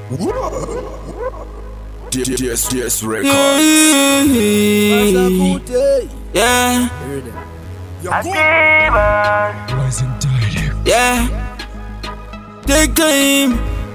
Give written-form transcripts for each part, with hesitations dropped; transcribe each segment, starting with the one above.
DS Records. Yeah. Yeah. Take time.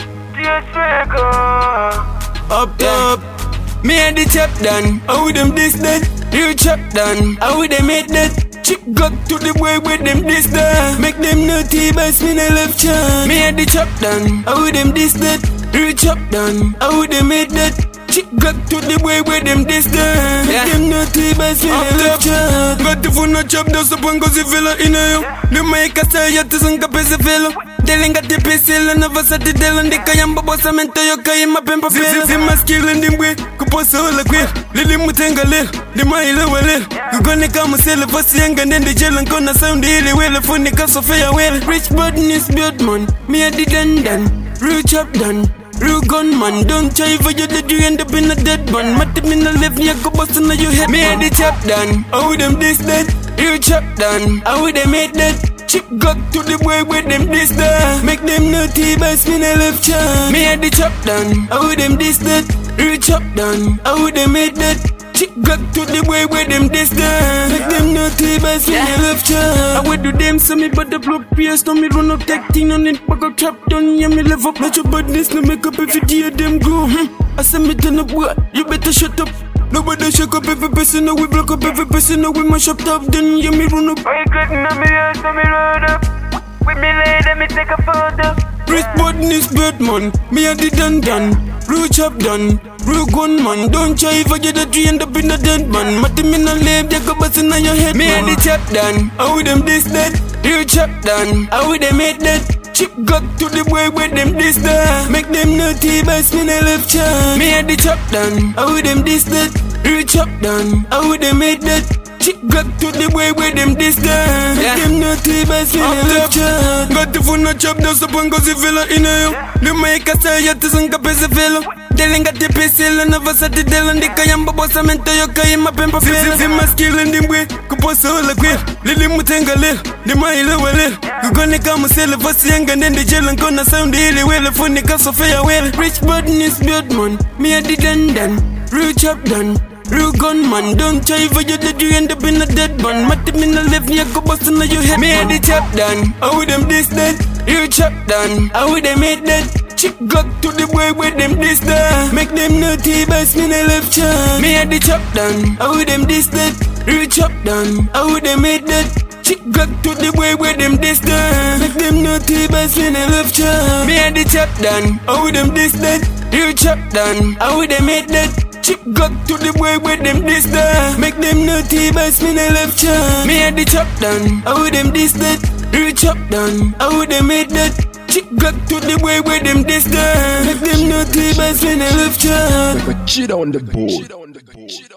Up top. Me and the chap done. How them this that? You chap done. How them made that? Chip got to the boy with them this that. Make them naughty by spin a left chance. Me and the chap done. How them this that? You chap done. How them made that? Chip got to the boy with them this that. Make them naughty by spin a left chance. Got the phone no chop down so pon cause fella in a yo. The mic a say yet to sing a pese fella. Delinga te pesela na vasa te delan de kayamba bossa mento yo kayima pempa fela. Si maskil and dimwe kuposa ola kwel. Lili mutenga lel, di maile walel. Kugone kama sele fasi yanga nende jelan kona sound ile wele funi kaso feya wele. Rich badness build man, me a di dandan. Real chop done. Real gunman, don't try for you that you end up in a dead man. Mat him in a left, me a go bust on your head. Me and the chop done, how them this that? Real chop done, how they made that? Chip got to the boy with them this that. Make them naughty by spin a left chance. Me and the chop done, how them this that? Real chop done, how they made that? Chip got to the boy with them this that. Make them naughty by spin a left chance. I would do them so me but the block pierce. No me run up tech thing on it, back up trap done. Yeah me live up, not your badness, no make up every day them go. I said me turn up, boy, you better shut up. Nobody shake up every person, now we block up every person, now we mash up top, then yeah me run up. Why you clicking on me ass, so me run up? With me lady, me take a photo. Rich badness bad man, me a the dandan. Real chop done, real gunman. Don't try if I get a tree end up in a dead man. Mat him in a lab, they go bust in your head. Me and the chop done, how them this that? Real chop done, how they made that? Chip got to the boy with them this that. Make them naughty by spin a left chance. Me and the chop done, how them this that? Real chop done, how they made that? Chip got to the boy with them this that. Make them naughty by spin a left chance. Got the phone no chop down so pon cause fella in a yo. The mic a say yet to sing a pese fella. Delinga te pesela na vasa te delan de kayamba bossa mento yo kayima pempa fela. Si maskil and dimwe kuposa ola kwel. Lili mutenga lel, di maile walel. Kugone kama sele fasi yanga nende jelan kona sound ile wele funi kaso feya wele. Rich badness build man, me a di dandan. Real chop done. Real gunman, don't try for you that you end up in a dead man. Mat him in a left, me a go bust on your head. Me and the chop done, how them this that? Real chop done, how they made that? Chip got to the boy with them this that. Make them naughty by spin a left chance. Me and the chop done, how them this that? Real chop done, how they made that? Chip got to the boy with them this that. Make them naughty by spin a left chance. Me and the chop done, how them this that? Real chop done, how they made that? Chip got to the boy with them this that. Make them naughty by spin a left chance. Me and the chop done, how them this that? Real chop done, how they made that? Chip got to the boy with them this that. Make them naughty by spin a left chance. Cheat on the board.